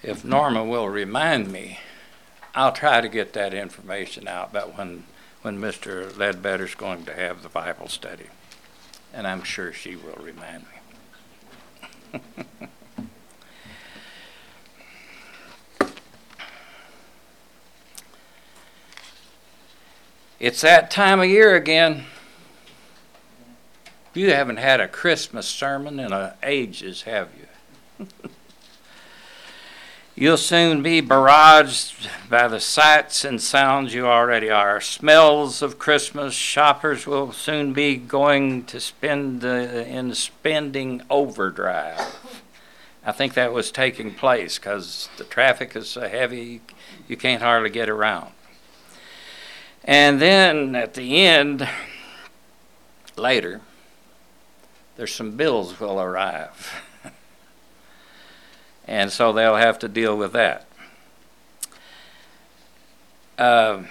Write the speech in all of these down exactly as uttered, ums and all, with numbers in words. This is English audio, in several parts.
if Norma will remind me, I'll try to get that information out about when, when Mister Ledbetter's going to have the Bible study. And I'm sure she will remind me. It's that time of year again. You haven't had a Christmas sermon in uh, ages, have you? You'll soon be barraged by the sights and sounds you already are. Smells of Christmas. Shoppers will soon be going to spend uh, in spending overdrive. I think that was taking place because the traffic is so heavy you can't hardly get around. And then at the end, later, there's some bills will arrive. And so they'll have to deal with that. Uh,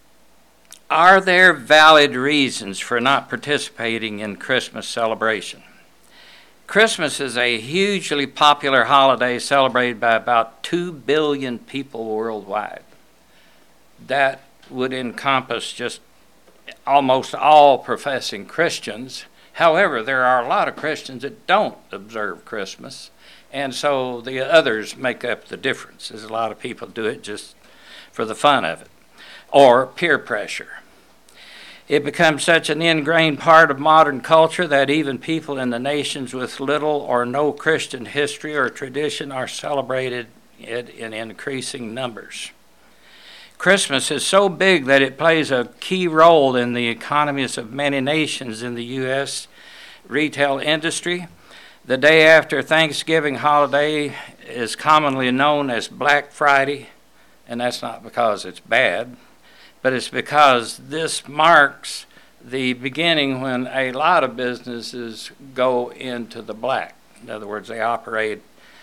are there valid reasons for not participating in Christmas celebration? Christmas is a hugely popular holiday celebrated by about two billion people worldwide. That would encompass just almost all professing Christians. However, there are a lot of Christians that don't observe Christmas. And so the others make up the difference. There's a lot of people do it just for the fun of it, or peer pressure. It becomes such an ingrained part of modern culture that even people in the nations with little or no Christian history or tradition are celebrated it in increasing numbers. Christmas is so big that it plays a key role in the economies of many nations in the U S retail industry. The day after Thanksgiving holiday is commonly known as Black Friday, and that's not because it's bad, but it's because this marks the beginning when a lot of businesses go into the black. In other words, they operate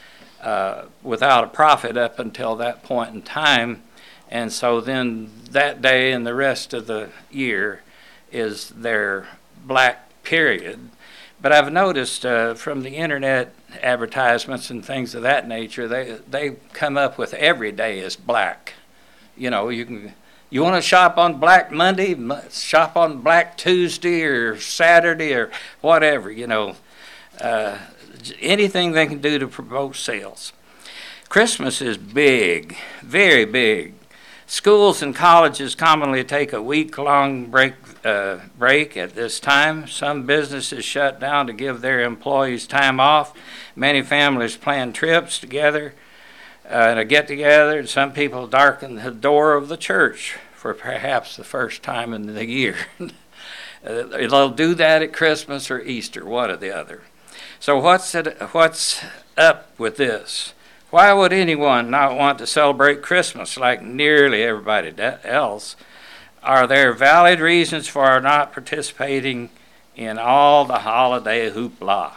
uh, without a profit up until that point in time, and so then that day and the rest of the year is their black period. But I've noticed uh, from the internet advertisements and things of that nature, they they come up with every day is black. You know, you can you want to shop on Black Monday, shop on Black Tuesday or Saturday or whatever. You know, uh, anything they can do to promote sales. Christmas is big, very big. Schools and colleges commonly take a week-long break uh, break at this time. Some businesses shut down to give their employees time off. Many families plan trips together uh, to get together. Some people darken the door of the church for perhaps the first time in the year. They'll do that at Christmas or Easter, one or the other. So what's it, what's up with this? Why would anyone not want to celebrate Christmas like nearly everybody else? Are there valid reasons for not participating in all the holiday hoopla?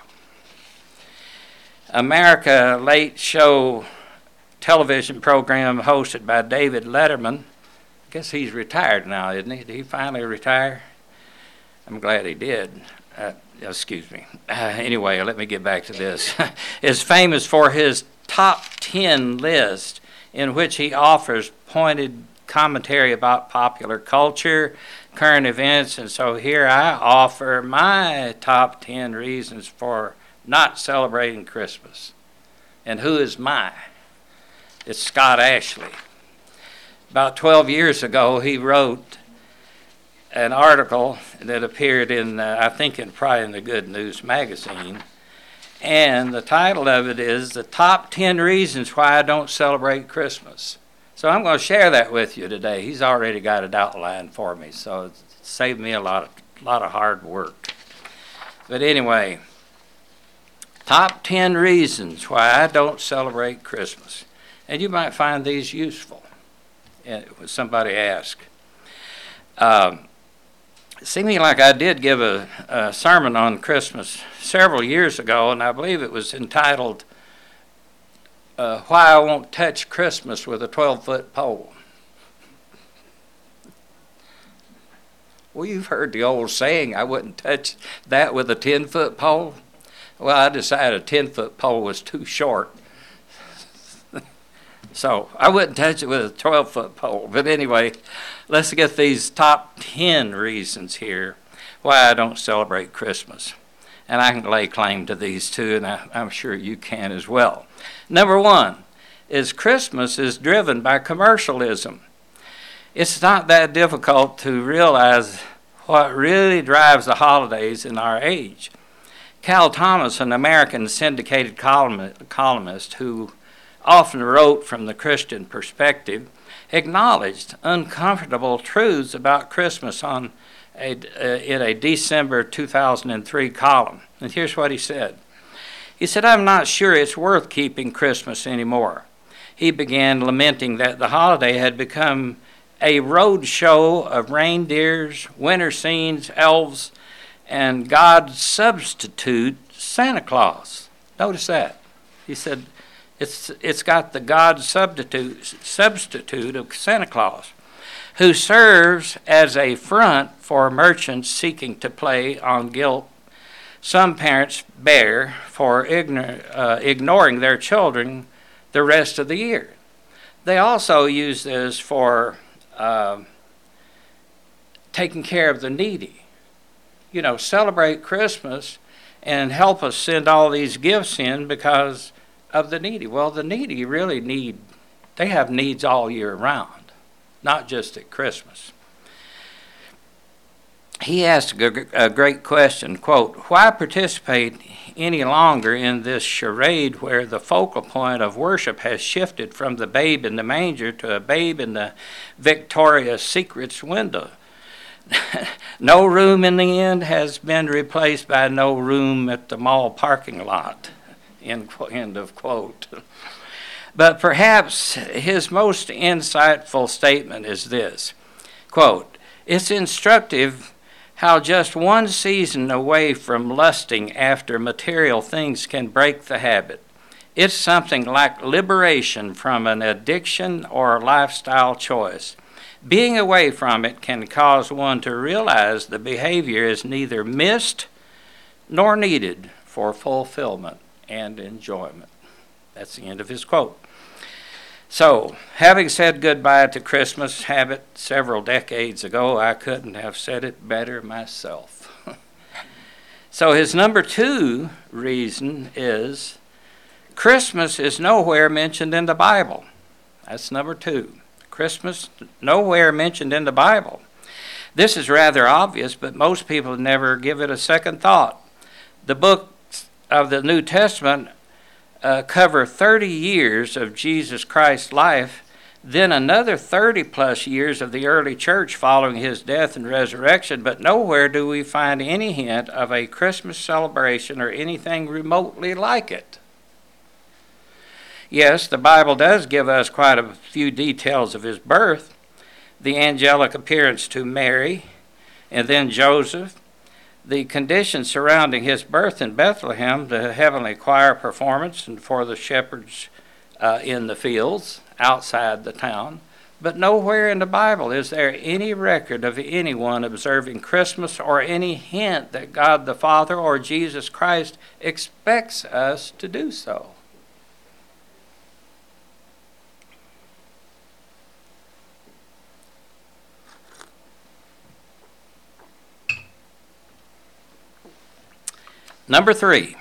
America Late Show television program hosted by David Letterman. I guess he's retired now, isn't he? Did he finally retire? I'm glad he did. Uh, excuse me. Uh, anyway, let me get back to this. Is famous for his top ten list in which he offers pointed commentary about popular culture, current events, and so here I offer my top ten reasons for not celebrating Christmas. And who is my? It's Scott Ashley. About twelve years ago, he wrote an article that appeared in, uh, I think, in probably in the Good News magazine. And the title of it is The Top ten Reasons Why I Don't Celebrate Christmas. So I'm going to share that with you today. He's already got it outlined for me, so it saved me a lot of, lot of hard work. But anyway, top ten reasons why I don't celebrate Christmas. And you might find these useful when somebody asks. Um, It seemed like I did give a, a sermon on Christmas several years ago, and I believe it was entitled, uh, Why I Won't Touch Christmas with a twelve-foot Pole. Well, you've heard the old saying, I wouldn't touch that with a ten-foot pole. Well, I decided a ten-foot pole was too short. So I wouldn't touch it with a twelve-foot pole. But anyway, let's get these top ten reasons here why I don't celebrate Christmas. And I can lay claim to these too, and I, I'm sure you can as well. Number one is Christmas is driven by commercialism. It's not that difficult to realize what really drives the holidays in our age. Cal Thomas, an American syndicated columnist who often wrote from the Christian perspective, acknowledged uncomfortable truths about Christmas on a, uh, in a December two thousand three column. And here's what he said. He said, "I'm not sure it's worth keeping Christmas anymore." He began lamenting that the holiday had become a road show of reindeers, winter scenes, elves, and God's substitute, Santa Claus. Notice that. He said, It's it's got the God substitute substitute of Santa Claus, who serves as a front for merchants seeking to play on guilt some parents bear for ignore, uh, ignoring their children the rest of the year. They also use this for uh, taking care of the needy. You know, celebrate Christmas and help us send all these gifts in because of the needy. Well, the needy really need, they have needs all year round, not just at Christmas. He asked a great question, quote, "Why participate any longer in this charade where the focal point of worship has shifted from the babe in the manger to a babe in the Victoria's Secrets window? No room in the end has been replaced by no room at the mall parking lot." End, end of quote. But perhaps his most insightful statement is this, quote, "It's instructive how just one season away from lusting after material things can break the habit. It's something like liberation from an addiction or a lifestyle choice. Being away from it can cause one to realize the behavior is neither missed nor needed for fulfillment and enjoyment." That's the end of his quote. So, having said goodbye to Christmas habit several decades ago, I couldn't have said it better myself. So his number two reason is Christmas is nowhere mentioned in the Bible. That's number two. Christmas nowhere mentioned in the Bible. This is rather obvious, but most people never give it a second thought. The books of the New Testament uh, cover thirty years of Jesus Christ's life, then another thirty plus years of the early church following his death and resurrection, but nowhere do we find any hint of a Christmas celebration or anything remotely like it. Yes, the Bible does give us quite a few details of his birth, the angelic appearance to Mary and then Joseph, the conditions surrounding his birth in Bethlehem, the heavenly choir performance, and for the shepherds uh, in the fields outside the town. But nowhere in the Bible is there any record of anyone observing Christmas or any hint that God the Father or Jesus Christ expects us to do so. Number three,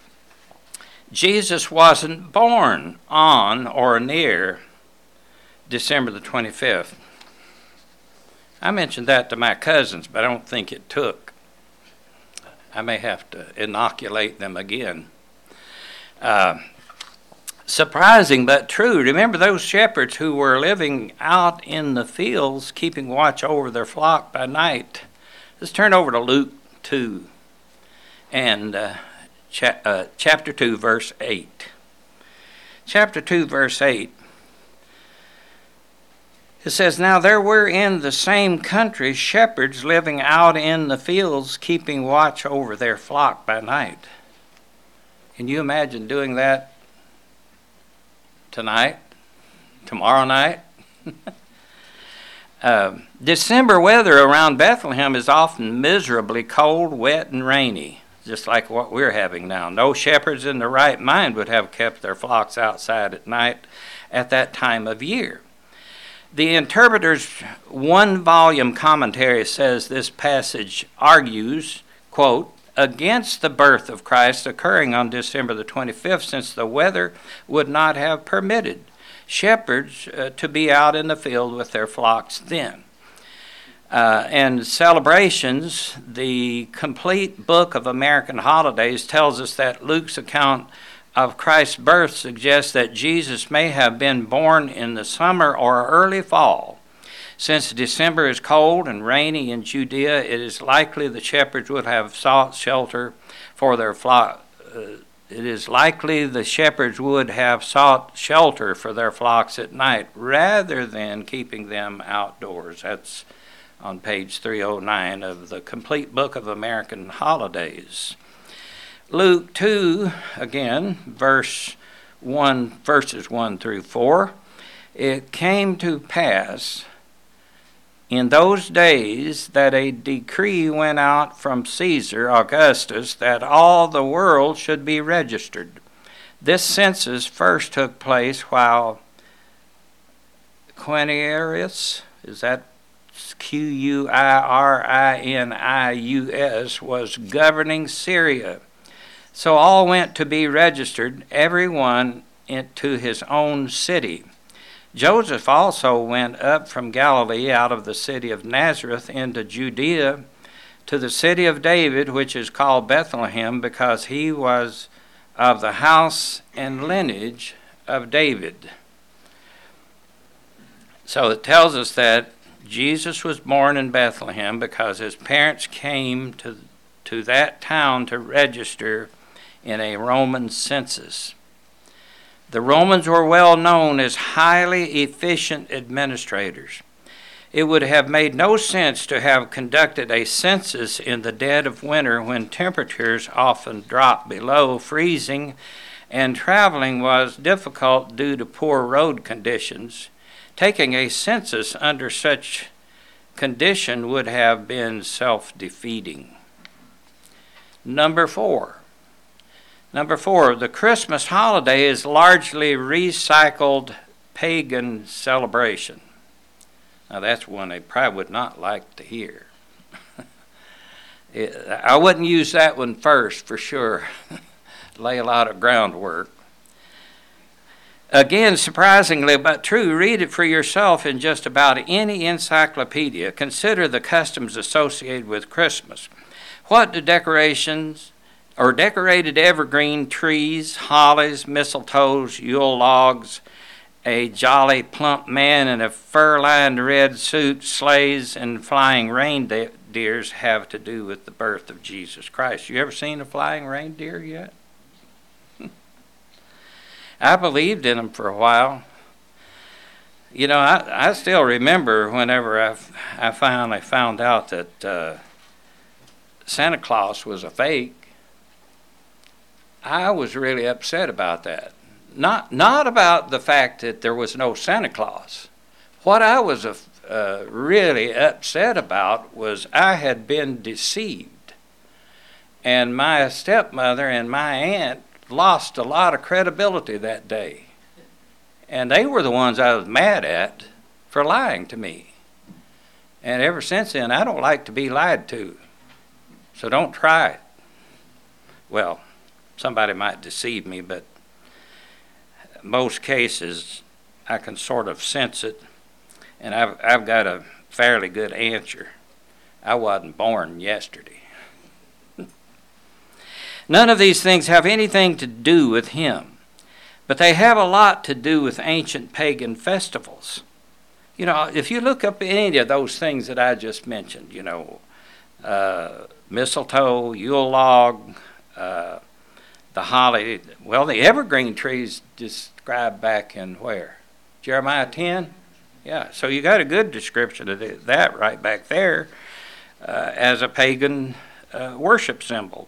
Jesus wasn't born on or near December the twenty-fifth. I mentioned that to my cousins, but I don't think it took. I may have to inoculate them again. Uh, surprising but true. Remember those shepherds who were living out in the fields, keeping watch over their flock by night. Let's turn over to Luke two. And uh, cha- uh, chapter two, verse eight. Chapter two, verse eight. It says, "Now there were in the same country shepherds living out in the fields, keeping watch over their flock by night." Can you imagine doing that tonight? Tomorrow night? uh, December weather around Bethlehem is often miserably cold, wet, and rainy. just like what we're having now. No shepherds in their right mind would have kept their flocks outside at night at that time of year. The Interpreter's one-volume commentary says this passage argues, quote, against the birth of Christ occurring on December the twenty-fifth, since the weather would not have permitted shepherds uh, to be out in the field with their flocks then. Uh, and celebrations, the complete book of American holidays tells us that Luke's account of Christ's birth suggests that Jesus may have been born in the summer or early fall. Since December is cold and rainy in Judea, it is likely the shepherds would have sought shelter for their flock. Uh, it is likely the shepherds would have sought shelter for their flocks at night rather than keeping them outdoors. That's on page three oh nine of the complete book of American holidays. Luke two, again, verse one, verses one through four. It came to pass in those days that a decree went out from Caesar Augustus that all the world should be registered. This census first took place while Quirinius, is that Q U I R I N I U S, was governing Syria. So all went to be registered, every one into his own city. Joseph also went up from Galilee out of the city of Nazareth into Judea to the city of David, which is called Bethlehem, because he was of the house and lineage of David. So it tells us that Jesus was born in Bethlehem because his parents came to, to that town to register in a Roman census. The Romans were well known as highly efficient administrators. It would have made no sense to have conducted a census in the dead of winter when temperatures often dropped below freezing and traveling was difficult due to poor road conditions. Taking a census under such condition would have been self-defeating. Number four. Number four, the Christmas holiday is largely recycled pagan celebration. Now that's one they probably would not like to hear. it, I wouldn't use that one first for sure. Lay a lot of groundwork. Again, surprisingly but true, read it for yourself in just about any encyclopedia. Consider the customs associated with Christmas. What do decorations or decorated evergreen trees, hollies, mistletoes, Yule logs, a jolly plump man in a fur-lined red suit, sleighs, and flying reindeers have to do with the birth of Jesus Christ? You ever seen a flying reindeer yet? I believed in them for a while. You know, I, I still remember whenever I, I finally found out that uh, Santa Claus was a fake. I was really upset about that. Not not about the fact that there was no Santa Claus. What I was uh, really upset about was I had been deceived. And my stepmother and my aunt lost a lot of credibility that day. And they were the ones I was mad at for lying to me. And ever since then, I don't like to be lied to. So don't try it. Well, somebody might deceive me, but most cases I can sort of sense it, and I've, I've got a fairly good answer. I wasn't born yesterday. None of these things have anything to do with him, but they have a lot to do with ancient pagan festivals. You know, if you look up any of those things that I just mentioned, you know, uh, mistletoe, Yule log, uh, the holly, well, the evergreen trees described back in where? Jeremiah ten? Yeah, so you got a good description of that right back there uh, as a pagan uh, worship symbol.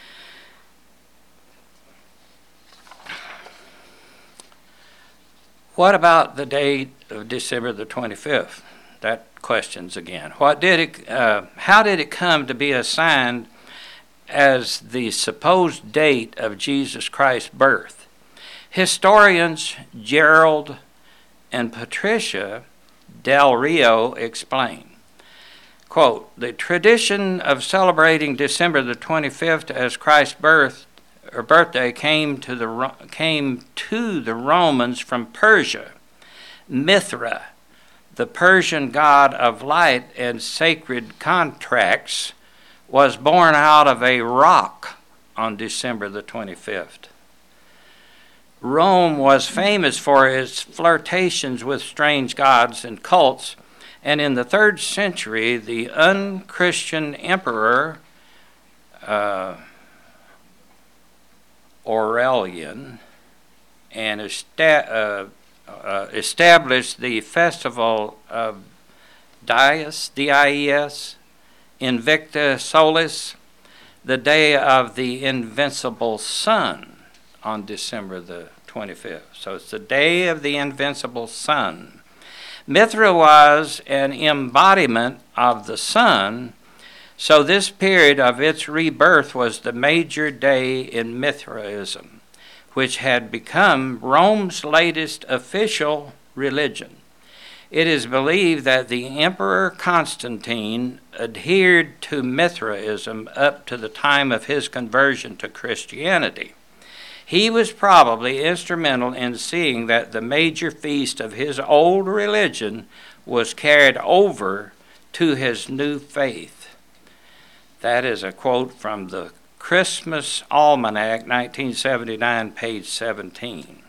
What about the date of December the twenty-fifth? That questions again. What did it? Uh, how did it come to be assigned as the supposed date of Jesus Christ's birth. Historians Gerald and Patricia Del Rio explain, quote, "The tradition of celebrating December the twenty-fifth as Christ's birth or birthday came to the came to the Romans from Persia. Mithra, the Persian god of light and sacred contracts, was born out of a rock on December the twenty-fifth. Rome was famous for its flirtations with strange gods and cults, and in the third century, the unchristian emperor uh, Aurelian and esta- uh, uh, established the festival of Dies, D I E S, Invicta Solis, the day of the invincible sun, on December the twenty-fifth. So it's the day of the invincible sun. Mithra was an embodiment of the sun, so this period of its rebirth was the major day in Mithraism, which had become Rome's latest official religion. It is believed that the Emperor Constantine adhered to Mithraism up to the time of his conversion to Christianity. He was probably instrumental in seeing that the major feast of his old religion was carried over to his new faith. That is a quote from the Christmas Almanac, nineteen seventy-nine, page seventeen.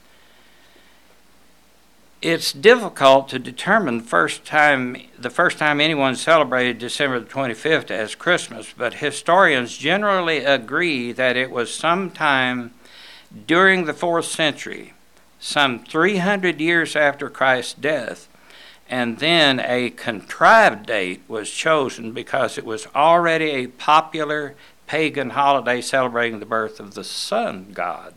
It's difficult to determine first time, the first time anyone celebrated December the twenty-fifth as Christmas, but historians generally agree that it was sometime during the fourth century, some three hundred years after Christ's death, and then a contrived date was chosen because it was already a popular pagan holiday celebrating the birth of the sun god.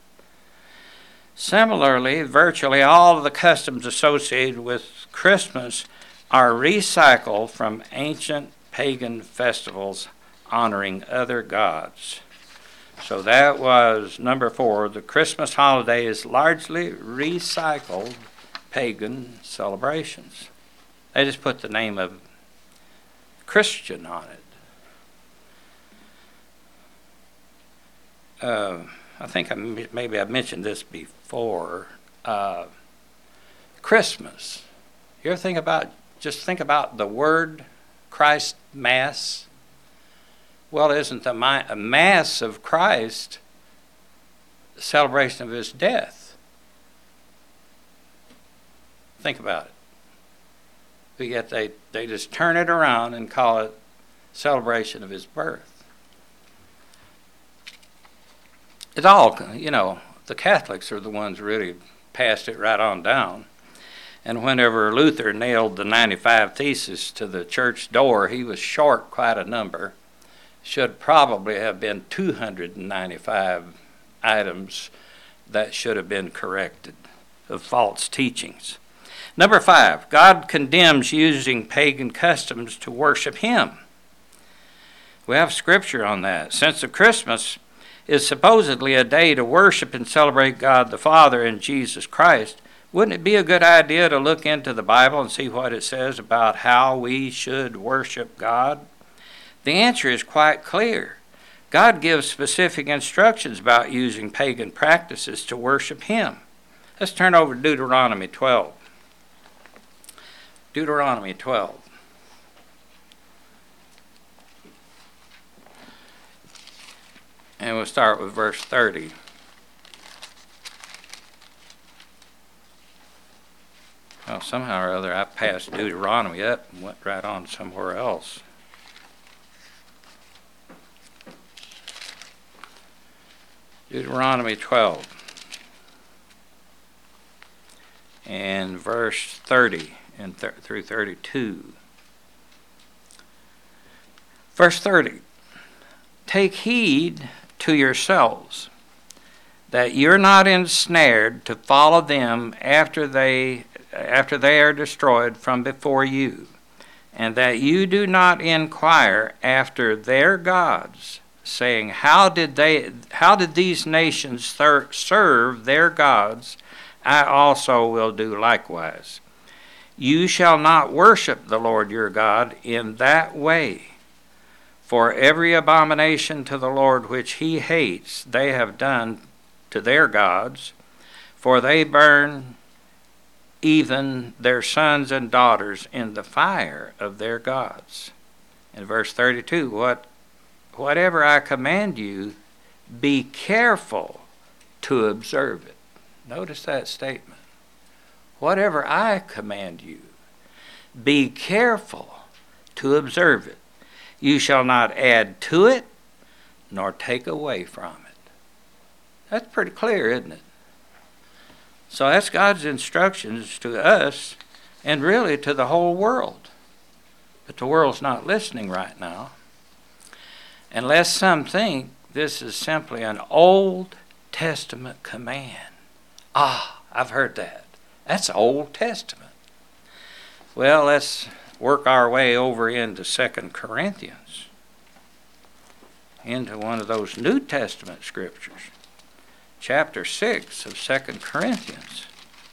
Similarly, virtually all of the customs associated with Christmas are recycled from ancient pagan festivals honoring other gods. So that was number four. The Christmas holiday is largely recycled pagan celebrations. They just put the name of Christian on it. Uh, I think I, maybe I mentioned this before. Uh, Christmas. You ever think about, just think about the word Christ Mass? Well, isn't the Mass of Christ the celebration of his death? Think about it. But yet they, they just turn it around and call it celebration of his birth. It's all, you know, the Catholics are the ones who really passed it right on down. And whenever Luther nailed the ninety-five Theses to the church door, he was short quite a number. Should probably have been two hundred ninety-five items that should have been corrected of false teachings. Number five, God condemns using pagan customs to worship him. We have scripture on that. Since the Christmas is supposedly a day to worship and celebrate God the Father and Jesus Christ, wouldn't it be a good idea to look into the Bible and see what it says about how we should worship God? The answer is quite clear. God gives specific instructions about using pagan practices to worship him. Let's turn over to Deuteronomy twelve. Deuteronomy twelve. And we'll start with verse thirty. Well, somehow or other I passed Deuteronomy up and went right on somewhere else. Deuteronomy twelve and verse thirty and th- through thirty-two. Verse thirty, take heed to yourselves that you're not ensnared to follow them after they after they are destroyed from before you, and that you do not inquire after their gods saying, How did they? How did these nations thir- serve their gods? I also will do likewise. You shall not worship the Lord your God in that way. For every abomination to the Lord which he hates, they have done to their gods, for they burn even their sons and daughters in the fire of their gods. In verse thirty-two, what, whatever I command you, be careful to observe it. Notice that statement. Whatever I command you, be careful to observe it. You shall not add to it, nor take away from it. That's pretty clear, isn't it? So that's God's instructions to us and really to the whole world. But the world's not listening right now. Unless some think this is simply an Old Testament command. Ah, I've heard that. That's Old Testament. Well, let's work our way over into Second Corinthians, into one of those New Testament scriptures. Chapter six of Second Corinthians.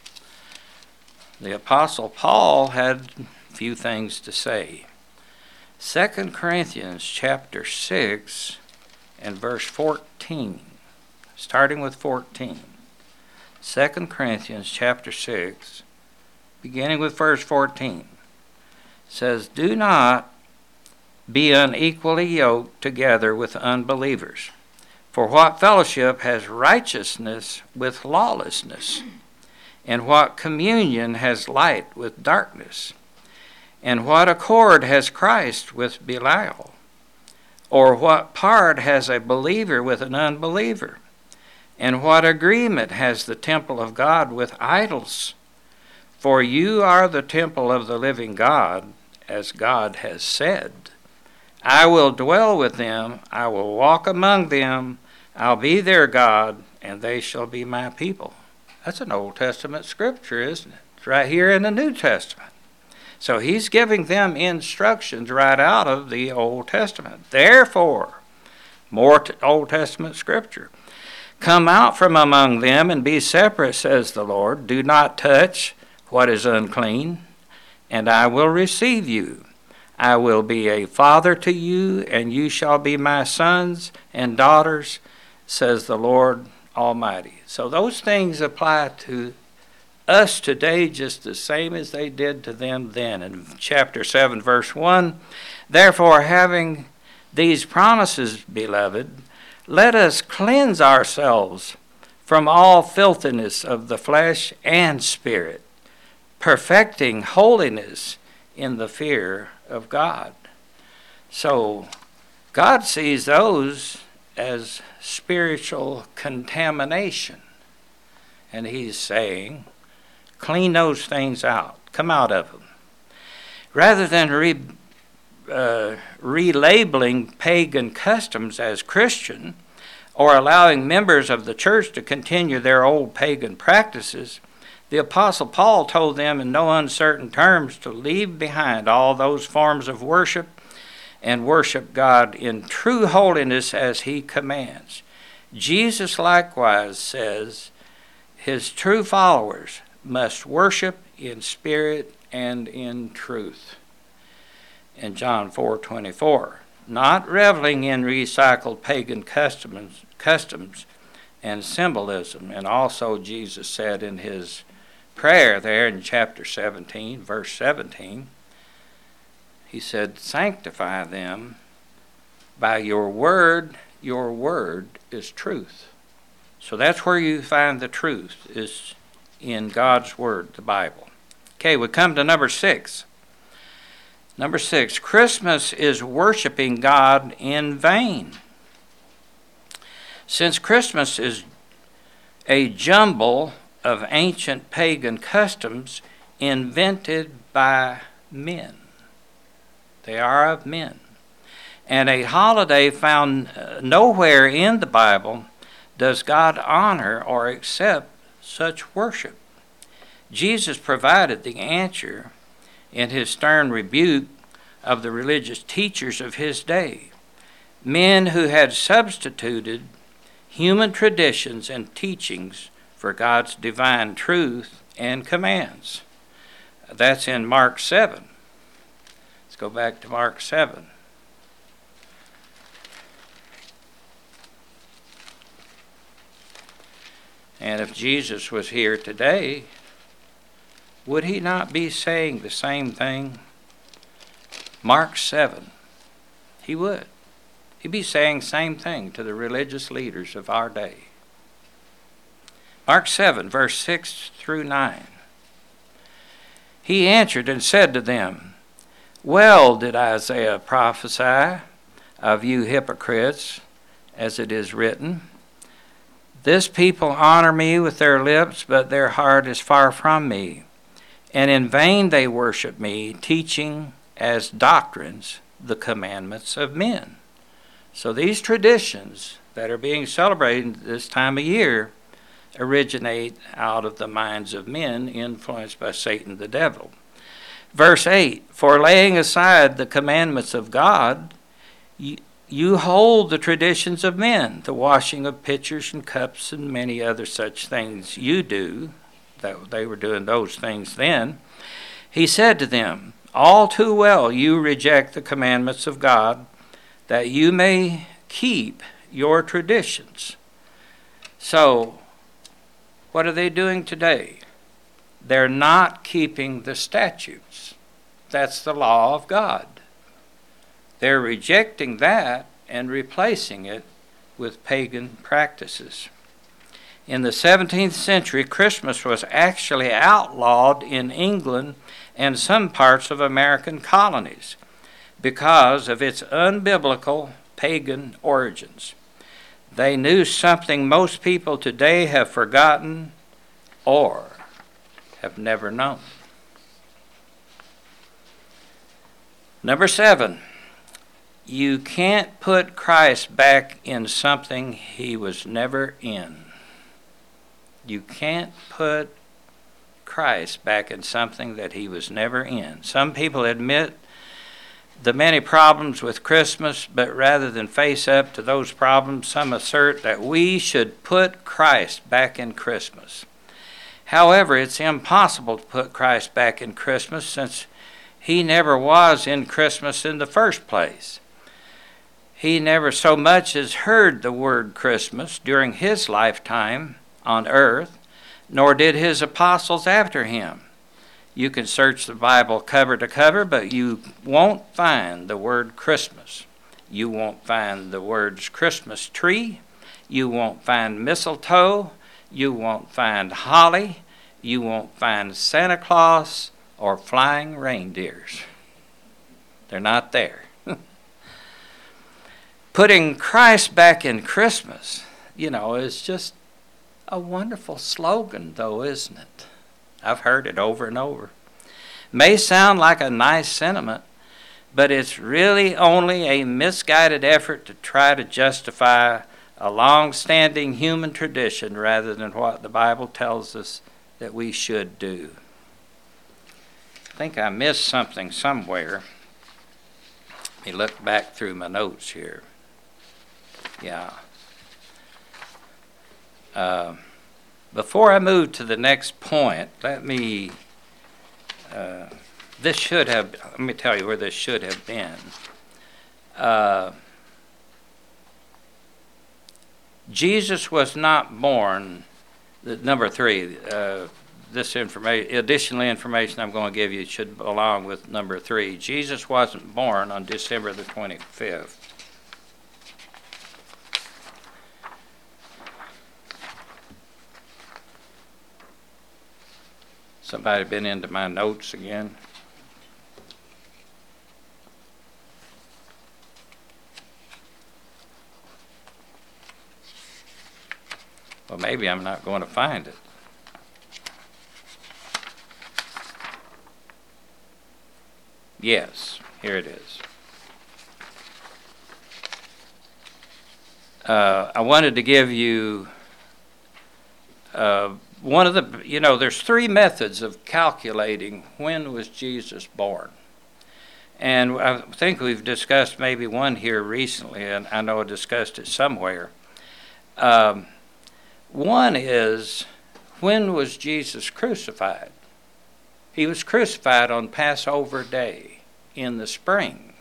The Apostle Paul had a few things to say. Second Corinthians chapter six and verse fourteen. Starting with fourteen. Second Corinthians chapter six, beginning with verse fourteen. Says, Do not be unequally yoked together with unbelievers. For what fellowship has righteousness with lawlessness? And what communion has light with darkness? And what accord has Christ with Belial? Or what part has a believer with an unbeliever? And what agreement has the temple of God with idols? For you are the temple of the living God, as God has said, I will dwell with them, I will walk among them, I'll be their God, and they shall be my people. That's an Old Testament scripture, isn't it? It's right here in the New Testament. So he's giving them instructions right out of the Old Testament. Therefore, more Old Testament scripture. Come out from among them and be separate, says the Lord. Do not touch what is unclean, and I will receive you. I will be a father to you, and you shall be my sons and daughters, says the Lord Almighty. So those things apply to us today just the same as they did to them then. In chapter seven, verse one, Therefore, having these promises, beloved, let us cleanse ourselves from all filthiness of the flesh and spirit, perfecting holiness in the fear of God. So God sees those as spiritual contamination. And he's saying, clean those things out. Come out of them. Rather than re, uh, relabeling pagan customs as Christian or allowing members of the church to continue their old pagan practices, the Apostle Paul told them in no uncertain terms to leave behind all those forms of worship and worship God in true holiness as he commands. Jesus likewise says his true followers must worship in spirit and in truth. In John four twenty-four, not reveling in recycled pagan customs, customs and symbolism. And also Jesus said in his prayer there in chapter seventeen, verse seventeen, he said, sanctify them by your word. Your word is truth. So that's where you find the truth, is in God's word, the Bible. Okay, we come to number six. Number six, Christmas is worshiping God in vain. Since Christmas is a jumble of ancient pagan customs invented by men. They are of men. And a holiday found nowhere in the Bible does God honor or accept such worship. Jesus provided the answer in his stern rebuke of the religious teachers of his day. men who had substituted human traditions and teachings for God's divine truth and commands. That's in Mark seven. Let's go back to Mark seven. And if Jesus was here today, would he not be saying the same thing? Mark seven. He would. He'd be saying the same thing to the religious leaders of our day. Mark seven, verse six through nine. He answered and said to them, "Well did Isaiah prophesy of you hypocrites, as it is written, this people honor me with their lips, but their heart is far from me. And in vain they worship me, teaching as doctrines the commandments of men." So these traditions that are being celebrated this time of year originate out of the minds of men influenced by Satan the devil. Verse eight, "For laying aside the commandments of God, you, you hold the traditions of men, the washing of pitchers and cups and many other such things you do." That they were doing those things then. He said to them, "All too well you reject the commandments of God, that you may keep your traditions." So, what are they doing today? They're not keeping the statutes. That's the law of God. They're rejecting that and replacing it with pagan practices. In the seventeenth century, Christmas was actually outlawed in England and some parts of American colonies because of its unbiblical pagan origins. They knew something most people today have forgotten or have never known. Number seven, you can't put Christ back in something he was never in. You can't put Christ back in something that he was never in. Some people admit the many problems with Christmas, but rather than face up to those problems, some assert that we should put Christ back in Christmas. However, it's impossible to put Christ back in Christmas since he never was in Christmas in the first place. He never so much as heard the word Christmas during his lifetime on earth, nor did his apostles after him. You can search the Bible cover to cover, but you won't find the word Christmas. You won't find the words Christmas tree. You won't find mistletoe. You won't find holly. You won't find Santa Claus or flying reindeers. They're not there. Putting Christ back in Christmas, you know, is just a wonderful slogan, though, isn't it? I've heard it over and over. May sound like a nice sentiment, but it's really only a misguided effort to try to justify a long-standing human tradition rather than what the Bible tells us that we should do. I think I missed something somewhere. Let me look back through my notes here. Yeah. Uh, before I move to the next point, let me, uh, this should have, let me tell you where this should have been. Uh, Jesus was not born, the, number three, uh, this information, additional information I'm going to give you should belong with number three. Jesus wasn't born on December the twenty-fifth. Somebody been into my notes again? Well, maybe I'm not going to find it. Yes, here it is. Uh, I wanted to give you uh, one of the, you know, there's three methods of calculating when was Jesus born. And I think we've discussed maybe one here recently, and I know I discussed it somewhere. Um, one is, when was Jesus crucified? He was crucified on Passover Day in the spring.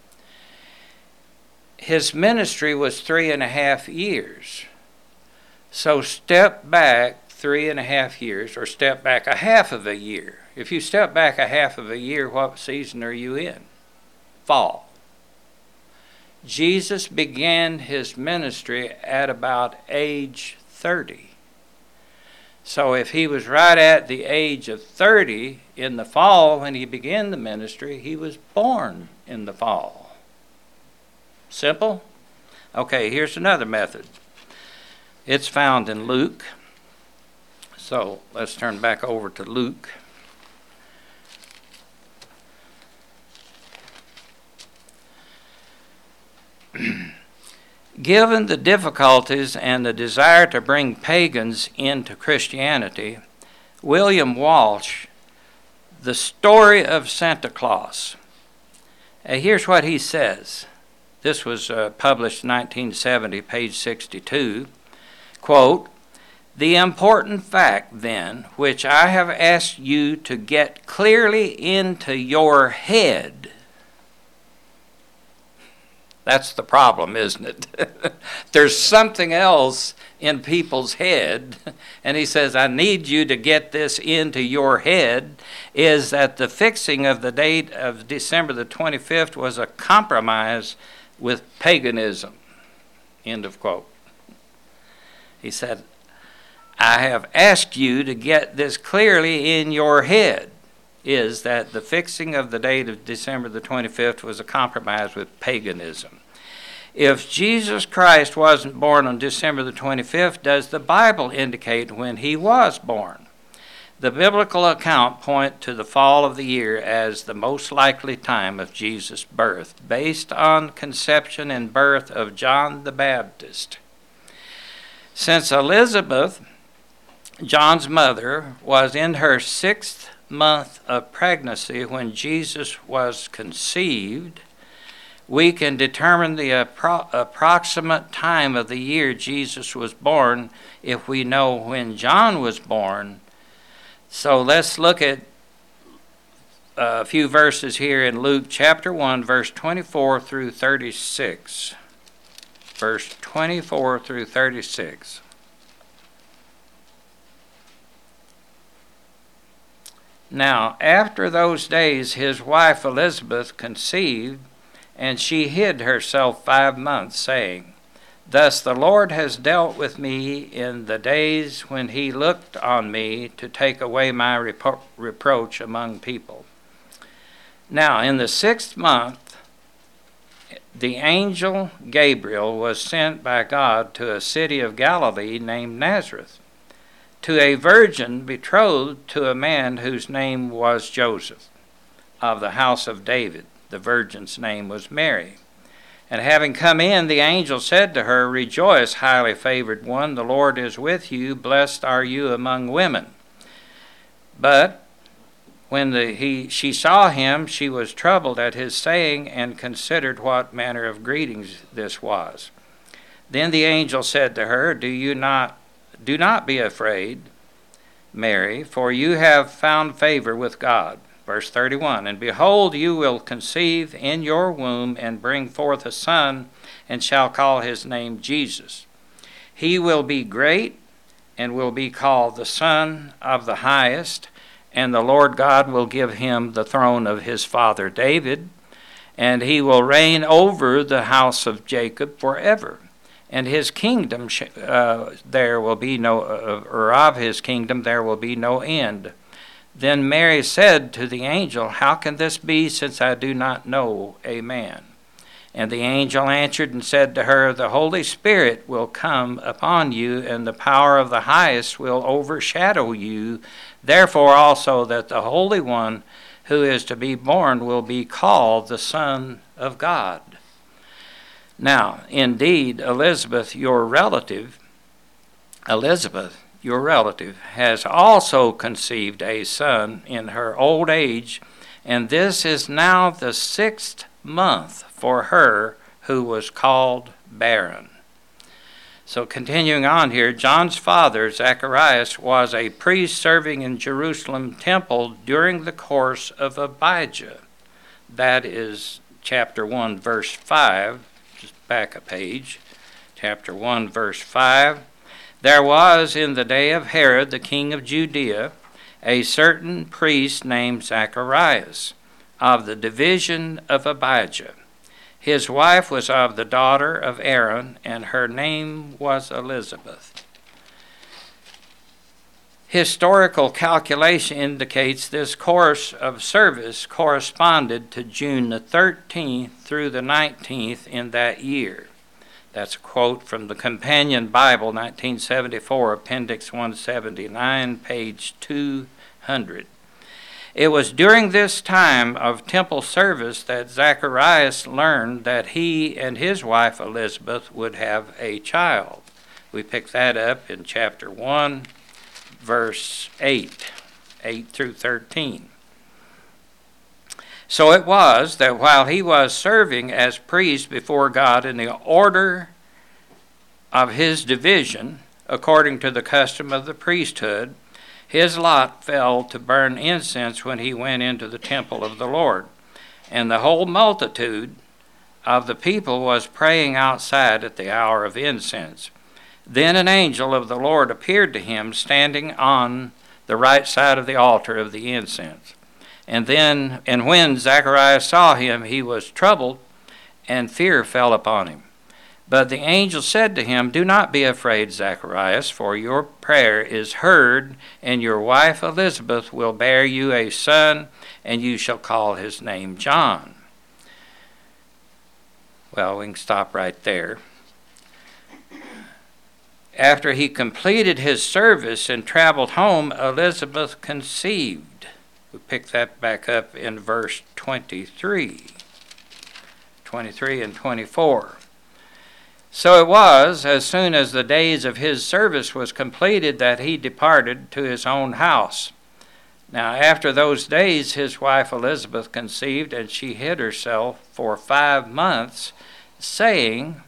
His ministry was three and a half years. So step back three and a half years, or step back a half of a year. If you step back a half of a year, what season are you in? Fall. Jesus began his ministry at about age thirty. So if he was right at the age of thirty in the fall when he began the ministry, he was born in the fall. Simple? Okay, here's another method. It's found in Luke. So let's turn back over to Luke. Given the difficulties and the desire to bring pagans into Christianity, William Walsh, The Story of Santa Claus. Uh, here's what he says. This was uh, published in nineteen seventy, page sixty-two. Quote, "The important fact, then, which I have asked you to get clearly into your head," that's the problem, isn't it? There's something else in people's head, and he says, I need you to get this into your head, is that the fixing of the date of December the twenty-fifth was a compromise with paganism. End of quote. He said, I have asked you to get this clearly in your head, is that the fixing of the date of December the twenty-fifth was a compromise with paganism. If Jesus Christ wasn't born on December the twenty-fifth, does the Bible indicate when he was born? The biblical account point to the fall of the year as the most likely time of Jesus' birth, based on conception and birth of John the Baptist. Since Elizabeth, John's mother, was in her sixth month of pregnancy when Jesus was conceived, we can determine the appro- approximate time of the year Jesus was born if we know when John was born. So let's look at a few verses here in Luke chapter one, verse twenty-four through thirty-six. Verse twenty-four through thirty-six. Now, after those days, his wife Elizabeth conceived, and she hid herself five months, saying, Thus the Lord has dealt with me in the days when he looked on me to take away my repro- reproach among people. Now, in the sixth month, the angel Gabriel was sent by God to a city of Galilee named Nazareth, to a virgin betrothed to a man whose name was Joseph, of the house of David. The virgin's name was Mary. And having come in, the angel said to her, Rejoice, highly favored one, the Lord is with you, blessed are you among women. But when the, he, she saw him, she was troubled at his saying, and considered what manner of greetings this was. Then the angel said to her, Do you not, do not be afraid, Mary, for you have found favor with God. Verse thirty-one, And behold, you will conceive in your womb and bring forth a son, and shall call his name Jesus. He will be great, and will be called the Son of the Highest, and the Lord God will give him the throne of his father David, and he will reign over the house of Jacob forever. And his kingdom, uh, there will be no, uh, or of his kingdom there will be no end. Then Mary said to the angel, How can this be, since I do not know a man? And the angel answered and said to her, The Holy Spirit will come upon you, and the power of the Highest will overshadow you. Therefore also that the Holy One who is to be born will be called the Son of God. Now, indeed, Elizabeth, your relative, Elizabeth, your relative, has also conceived a son in her old age, And this is now the sixth month for her who was called barren. So continuing on here, John's father, Zacharias, was a priest serving in Jerusalem temple during the course of Abijah. That is chapter one, verse five. Just back a page. Chapter one, verse five. There was in the day of Herod, the king of Judea, a certain priest named Zacharias, of the division of Abijah. His wife was of the daughter of Aaron, and her name was Elizabeth. Historical calculation indicates this course of service corresponded to June the thirteenth through the nineteenth in that year. That's a quote from the Companion Bible, nineteen seventy-four, Appendix one seventy-nine, page two hundred. It was during this time of temple service that Zacharias learned that he and his wife Elizabeth would have a child. We pick that up in chapter one, verse eight, eight through thirteen. So it was that while he was serving as priest before God in the order of his division, according to the custom of the priesthood, his lot fell to burn incense when he went into the temple of the Lord. And the whole multitude of the people was praying outside at the hour of incense. Then an angel of the Lord appeared to him, standing on the right side of the altar of the incense. And then, and when Zacharias saw him, he was troubled, and fear fell upon him. But the angel said to him, "Do not be afraid, Zacharias, for your prayer is heard, and your wife Elizabeth will bear you a son, and you shall call his name John." Well, we can stop right there. After he completed his service and traveled home, Elizabeth conceived. We pick that back up in verse twenty-three. twenty-three and twenty-four. So it was, as soon as the days of his service was completed, that he departed to his own house. Now after those days his wife Elizabeth conceived, and she hid herself for five months, saying,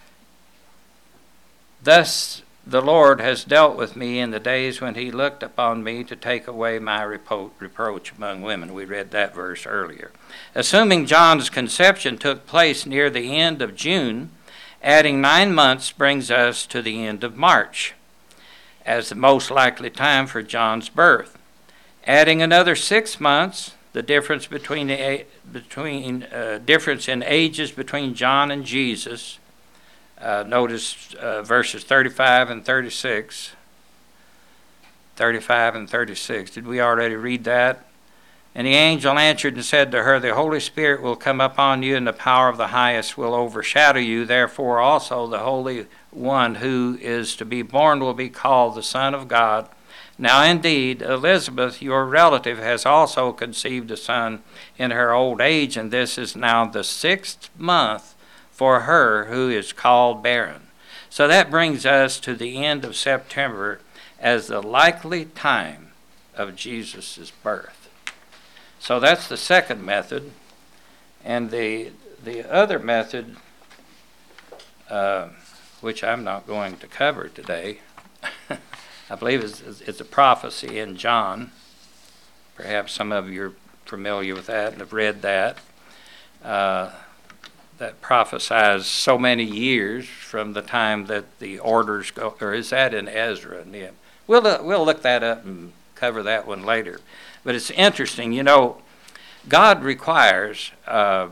"Thus the Lord has dealt with me in the days when he looked upon me to take away my repro- reproach among women." We read that verse earlier. Assuming John's conception took place near the end of June, adding nine months brings us to the end of March as the most likely time for John's birth. Adding another six months, the difference between the between uh, difference in ages between John and Jesus. Uh, notice uh, verses thirty-five and thirty-six. thirty-five and thirty-six. Did we already read that? And the angel answered and said to her, "The Holy Spirit will come upon you, and the power of the highest will overshadow you. Therefore also the Holy One who is to be born will be called the Son of God. Now indeed, Elizabeth, your relative, has also conceived a son in her old age, and this is now the sixth month for her who is called barren." So that brings us to the end of September as the likely time of Jesus' birth. So that's the second method. And the the other method, uh, which I'm not going to cover today, I believe it's, it's a prophecy in John. Perhaps some of you are familiar with that and have read that. Uh, that prophesies so many years from the time that the orders go, or is that in Ezra? Yeah. We'll, uh, we'll look that up and cover that one later. But it's interesting, you know, God requires uh,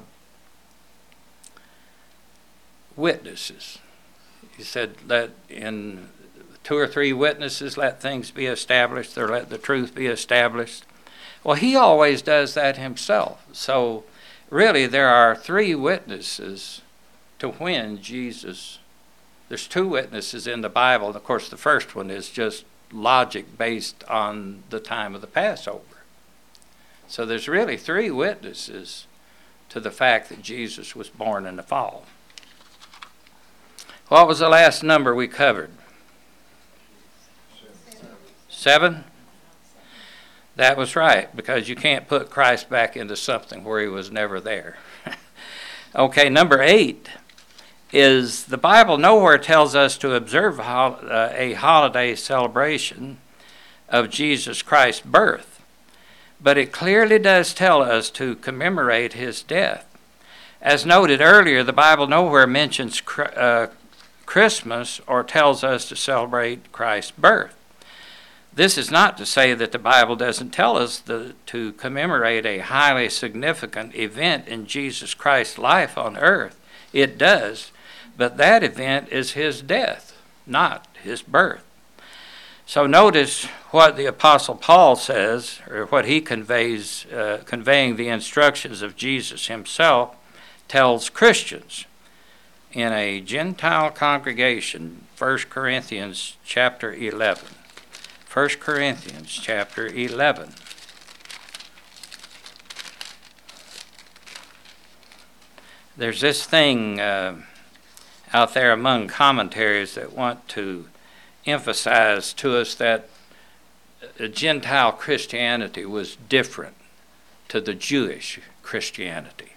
witnesses. He said, let in two or three witnesses, let things be established, or let the truth be established. Well, he always does that himself. So really, there are three witnesses to when Jesus, there's two witnesses in the Bible. And of course, the first one is just logic based on the time of the Passover. So there's really three witnesses to the fact that Jesus was born in the fall. What was the last number we covered? Seven? That was right, because you can't put Christ back into something where he was never there. Okay, number eight is the Bible nowhere tells us to observe a holiday celebration of Jesus Christ's birth, but it clearly does tell us to commemorate his death. As noted earlier, the Bible nowhere mentions uh, Christmas or tells us to celebrate Christ's birth. This is not to say that the Bible doesn't tell us the, to commemorate a highly significant event in Jesus Christ's life on earth. It does, but that event is his death, not his birth. So notice what the Apostle Paul says, or what he conveys, uh, conveying the instructions of Jesus himself, tells Christians in a Gentile congregation, First Corinthians chapter eleven. First Corinthians chapter eleven. There's this thing uh, out there among commentaries that want to emphasize to us that Gentile Christianity was different to the Jewish Christianity.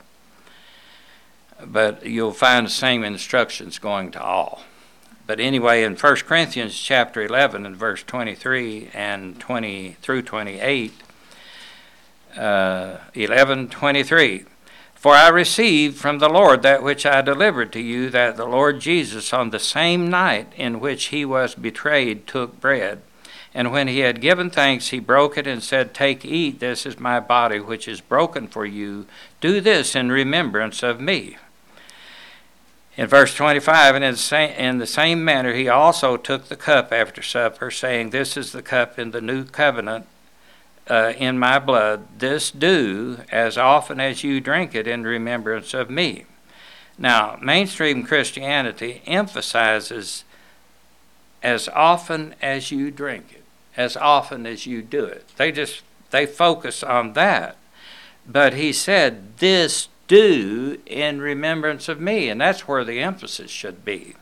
But you'll find the same instructions going to all. But anyway, in First Corinthians chapter eleven and verse twenty-three and twenty through twenty-eight, uh, eleven twenty-three, for I received from the Lord that which I delivered to you, that the Lord Jesus on the same night in which he was betrayed took bread. And when he had given thanks, he broke it and said, Take, eat, this is my body which is broken for you. Do this in remembrance of me. In verse twenty-five, and in the same manner he also took the cup after supper, saying, This is the cup in the new covenant uh, in my blood. This do as often as you drink it in remembrance of me. Now, mainstream Christianity emphasizes as often as you drink it, as often as you do it. They just, they focus on that. But he said, this do in remembrance of me, and that's where the emphasis should be.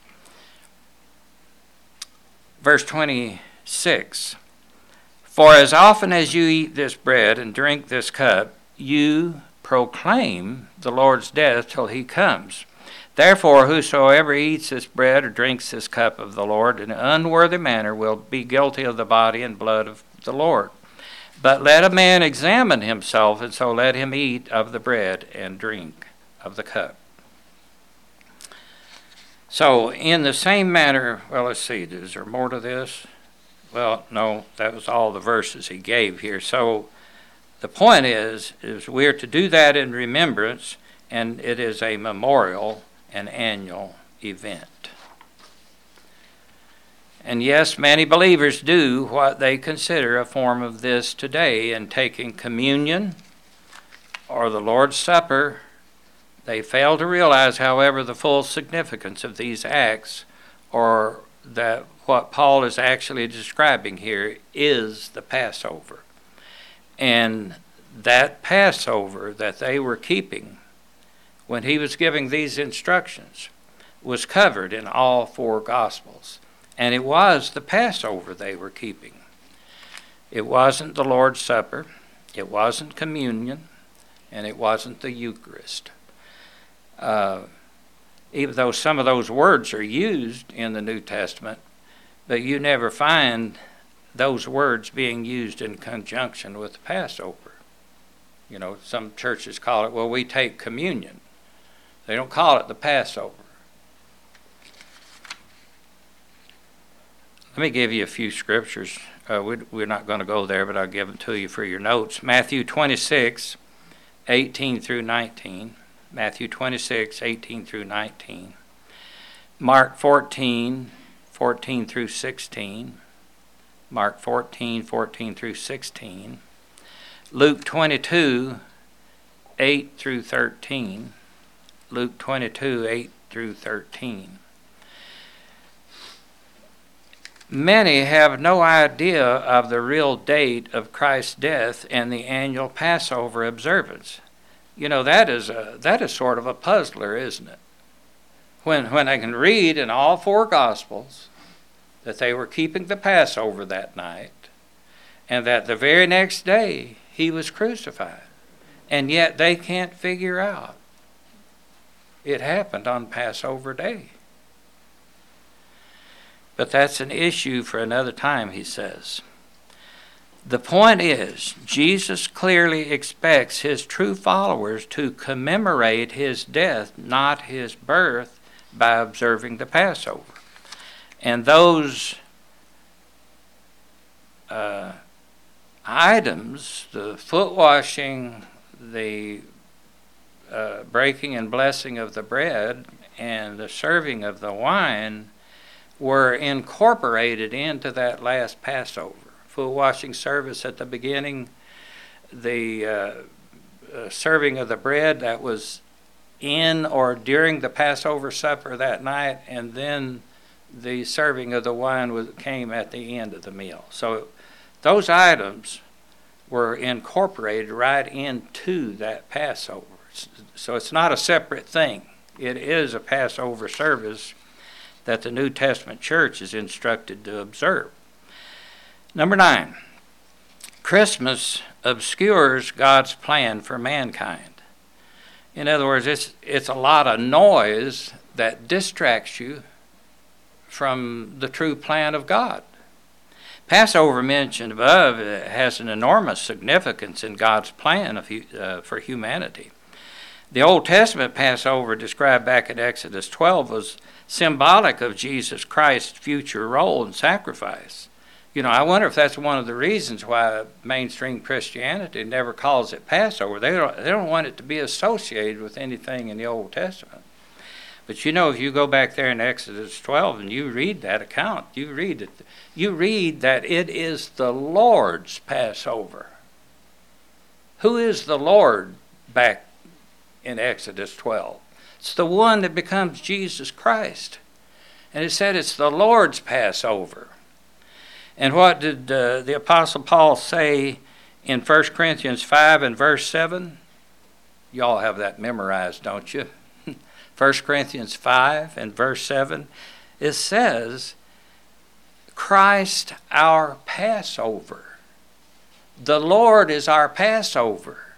Verse twenty-six, for as often as you eat this bread and drink this cup, you proclaim the Lord's death till he comes. Therefore, whosoever eats this bread or drinks this cup of the Lord in an unworthy manner will be guilty of the body and blood of the Lord. But let a man examine himself, and so let him eat of the bread and drink of the cup. So, in the same manner, well, let's see, is there more to this? Well, no, that was all the verses he gave here. So, the point is, is we're to do that in remembrance, and it is a memorial and annual event. And yes, many believers do what they consider a form of this today in taking communion or the Lord's Supper. They fail to realize, however, the full significance of these acts, or that what Paul is actually describing here is the Passover. And that Passover that they were keeping when he was giving these instructions was covered in all four Gospels. And it was the Passover they were keeping. It wasn't the Lord's Supper, it wasn't communion, and it wasn't the Eucharist. Uh, even though some of those words are used in the New Testament, but you never find those words being used in conjunction with the Passover. You know, some churches call it, well, we take communion. They don't call it the Passover. Let me give you a few scriptures. Uh, we, we're not going to go there, but I'll give them to you for your notes. Matthew twenty-six, eighteen through nineteen. Matthew twenty-six, eighteen through nineteen. Mark fourteen, fourteen through sixteen. Mark fourteen, fourteen through sixteen. Luke twenty-two, eight through thirteen. Luke twenty-two, eight through thirteen. Many have no idea of the real date of Christ's death and the annual Passover observance. You know, that is a that is sort of a puzzler, isn't it? When when I can read in all four Gospels that they were keeping the Passover that night, and that the very next day he was crucified. And yet they can't figure out it happened on Passover day. But that's an issue for another time, he says. The point is, Jesus clearly expects his true followers to commemorate his death, not his birth, by observing the Passover. And those uh, items, the foot washing, the uh, breaking and blessing of the bread, and the serving of the wine, were incorporated into that last Passover. Foot washing service at the beginning, the uh, uh, serving of the bread that was in or during the Passover supper that night, and then the serving of the wine was, came at the end of the meal. So those items were incorporated right into that Passover. So it's not a separate thing. It is a Passover service that the New Testament church is instructed to observe. Number nine, Christmas obscures God's plan for mankind. In other words, it's, it's a lot of noise that distracts you from the true plan of God. Passover, mentioned above, has an enormous significance in God's plan of, uh, for humanity. The Old Testament Passover described back in Exodus twelve was symbolic of Jesus Christ's future role and sacrifice. You know, I wonder if that's one of the reasons why mainstream Christianity never calls it Passover. They don't, they don't want it to be associated with anything in the Old Testament. But you know, if you go back there in Exodus twelve and you read that account, you read it, you read that it is the Lord's Passover. Who is the Lord back in Exodus twelve? It's the one that becomes Jesus Christ. And it said it's the Lord's Passover. And what did uh, the Apostle Paul say in First Corinthians five and verse seven? Y'all have that memorized, don't you? First Corinthians five and verse seven. It says, Christ our Passover. The Lord is our Passover.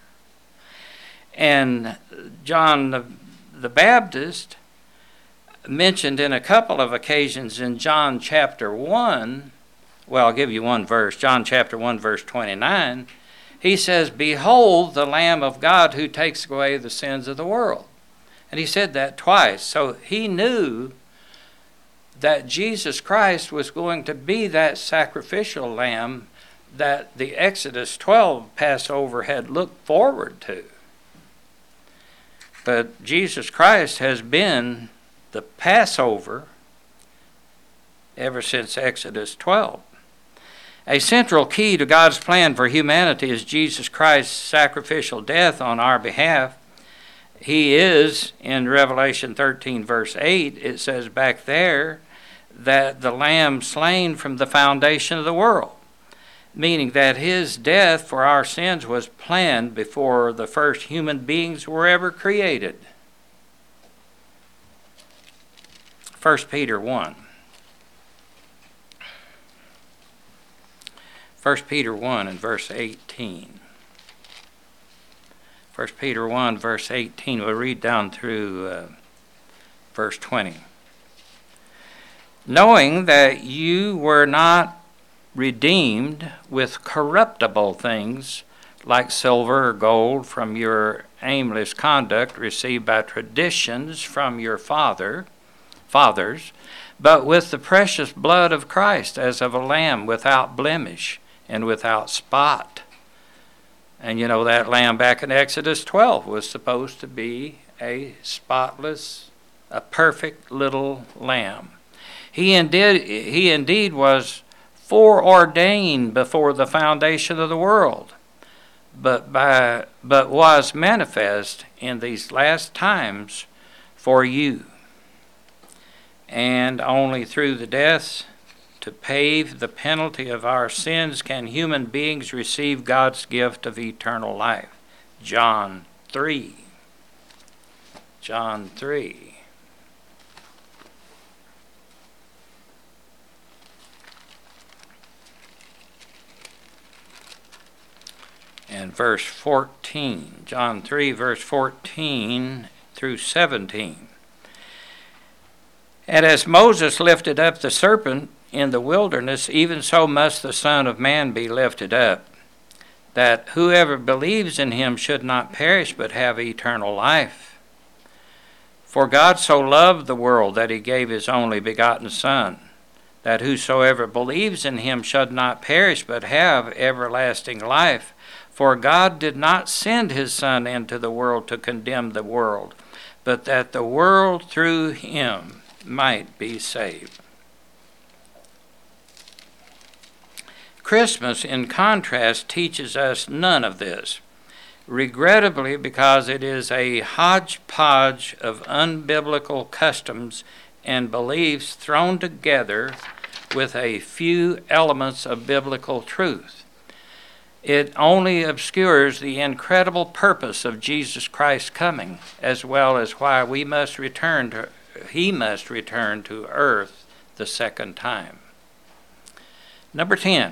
And John the, the Baptist mentioned in a couple of occasions in John chapter one, well, I'll give you one verse, John chapter one, verse twenty-nine. He says, behold the Lamb of God who takes away the sins of the world. And he said that twice. So he knew that Jesus Christ was going to be that sacrificial lamb that the Exodus twelve Passover had looked forward to. But Jesus Christ has been the Passover ever since Exodus twelve. A central key to God's plan for humanity is Jesus Christ's sacrificial death on our behalf. He is, in Revelation thirteen, verse eight, it says back there that the Lamb slain from the foundation of the world, meaning that his death for our sins was planned before the first human beings were ever created. First Peter one. First Peter one and verse eighteen. First Peter one, verse eighteen. We'll read down through uh, verse twenty. Knowing that you were not redeemed with corruptible things like silver or gold from your aimless conduct received by traditions from your father, fathers, but with the precious blood of Christ as of a lamb without blemish and without spot. And you know that lamb back in Exodus twelve was supposed to be a spotless, a perfect little lamb. He indeed, he indeed was foreordained before the foundation of the world, but by but was manifest in these last times for you. And only through the death to pave the penalty of our sins can human beings receive God's gift of eternal life. John three. John three. and verse fourteen. John three, verse fourteen through seventeen. And as Moses lifted up the serpent in the wilderness, even so must the Son of Man be lifted up, that whoever believes in him should not perish but have eternal life. For God so loved the world that he gave his only begotten Son, that whosoever believes in him should not perish but have everlasting life. For God did not send his Son into the world to condemn the world, but that the world through him might be saved. Christmas, in contrast, teaches us none of this, regrettably, because it is a hodgepodge of unbiblical customs and beliefs thrown together with a few elements of biblical truth. It only obscures the incredible purpose of Jesus Christ's coming, as well as why we must return to he must return to earth the second time. Number ten.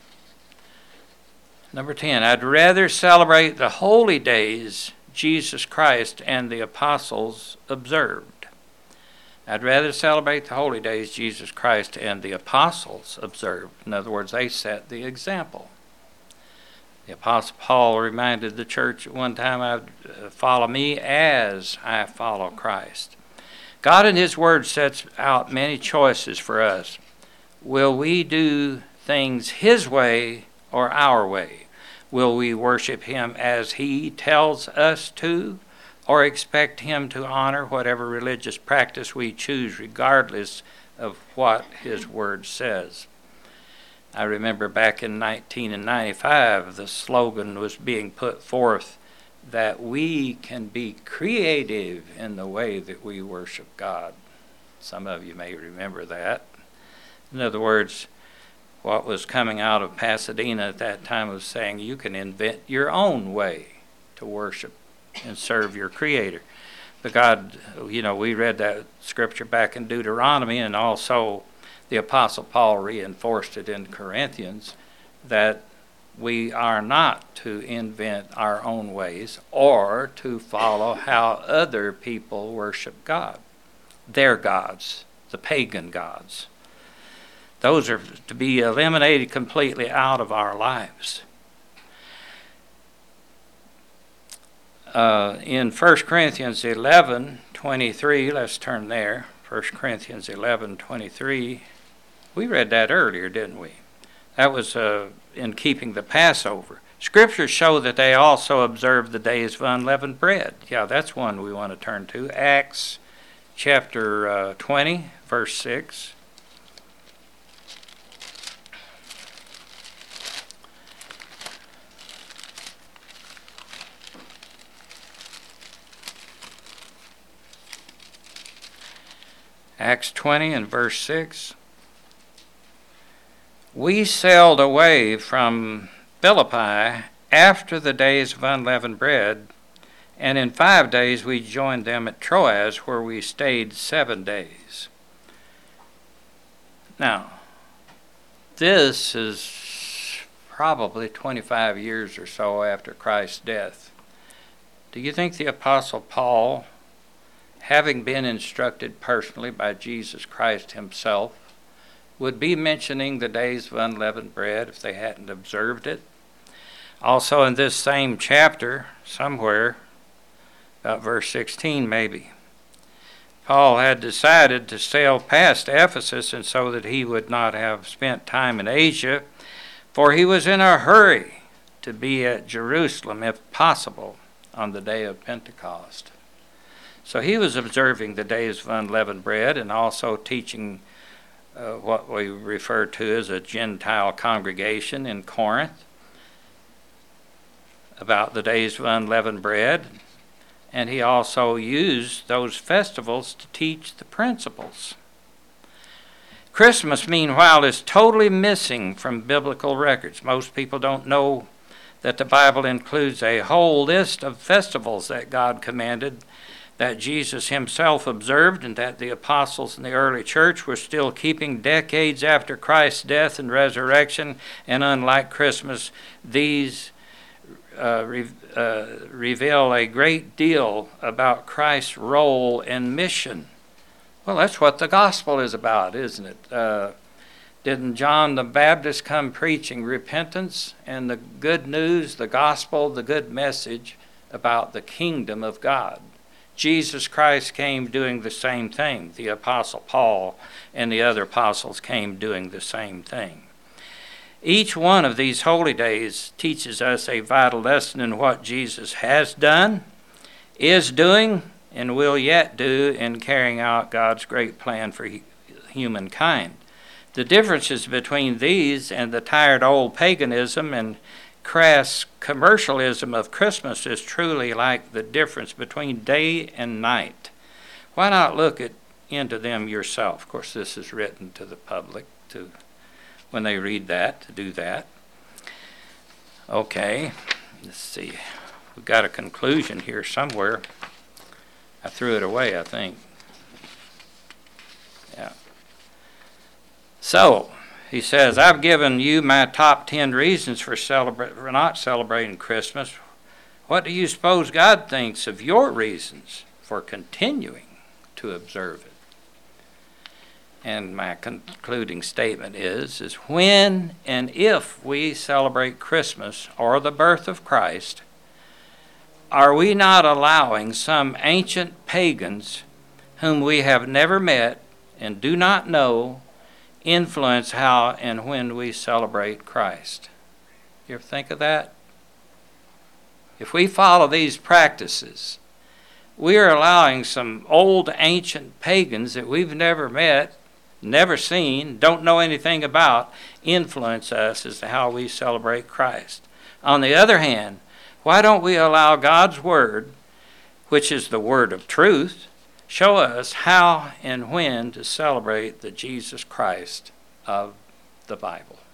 Number ten, I'd rather celebrate the holy days Jesus Christ and the apostles observed. I'd rather celebrate the holy days Jesus Christ and the apostles observed. In other words, they set the example. The Apostle Paul reminded the church at one time, I'd follow me as I follow Christ. God in his word sets out many choices for us. Will we do things his way or our way? Will we worship him as he tells us to, or expect him to honor whatever religious practice we choose regardless of what his word says? I remember back in nineteen ninety-five, the slogan was being put forth that we can be creative in the way that we worship God. Some of you may remember that. In other words, what was coming out of Pasadena at that time was saying you can invent your own way to worship and serve your Creator. But God, you know, we read that scripture back in Deuteronomy, and also the Apostle Paul reinforced it in Corinthians, that we are not to invent our own ways or to follow how other people worship God, their gods, the pagan gods. Those are to be eliminated completely out of our lives. Uh, in First Corinthians eleven twenty-three, let's turn there. First Corinthians eleven twenty-three. We read that earlier, didn't we? That was uh, in keeping the Passover. Scriptures show that they also observed the days of unleavened bread. Yeah, that's one we want to turn to. Acts chapter uh, twenty, verse six. Acts twenty and verse six. We sailed away from Philippi after the days of unleavened bread, and in five days we joined them at Troas, where we stayed seven days. Now, this is probably twenty-five years or so after Christ's death. Do you think the Apostle Paul, having been instructed personally by Jesus Christ himself, would be mentioning the days of unleavened bread if they hadn't observed it? Also in this same chapter, somewhere, about verse sixteen maybe, Paul had decided to sail past Ephesus, and so that he would not have spent time in Asia, for he was in a hurry to be at Jerusalem, if possible, on the day of Pentecost. So he was observing the days of unleavened bread and also teaching Uh, what we refer to as a Gentile congregation in Corinth about the days of unleavened bread. And he also used those festivals to teach the principles. Christmas, meanwhile, is totally missing from biblical records. Most people don't know that the Bible includes a whole list of festivals that God commanded, that Jesus himself observed, and that the apostles in the early church were still keeping decades after Christ's death and resurrection. And unlike Christmas, these uh, re- uh, reveal a great deal about Christ's role and mission. Well, that's what the gospel is about, isn't it? Uh, didn't John the Baptist come preaching repentance and the good news, the gospel, the good message about the kingdom of God? Jesus Christ came doing the same thing. The Apostle Paul and the other apostles came doing the same thing. Each one of these holy days teaches us a vital lesson in what Jesus has done, is doing, and will yet do in carrying out God's great plan for humankind. The differences between these and the tired old paganism and crass commercialism of Christmas is truly like the difference between day and night. Why not look at, into them yourself? Of course, this is written to the public to, when they read that, to do that. Okay, let's see. We've got a conclusion here somewhere. I threw it away, I think. Yeah. So, he says, I've given you my top ten reasons for, celebra- for not celebrating Christmas. What do you suppose God thinks of your reasons for continuing to observe it? And my concluding statement is, is when and if we celebrate Christmas or the birth of Christ, are we not allowing some ancient pagans whom we have never met and do not know influence how and when we celebrate Christ? You ever think of that? If we follow these practices, we are allowing some old ancient pagans that we've never met, never seen, don't know anything about, influence us as to how we celebrate Christ. On the other hand, why don't we allow God's Word, which is the Word of truth, show us how and when to celebrate the Jesus Christ of the Bible?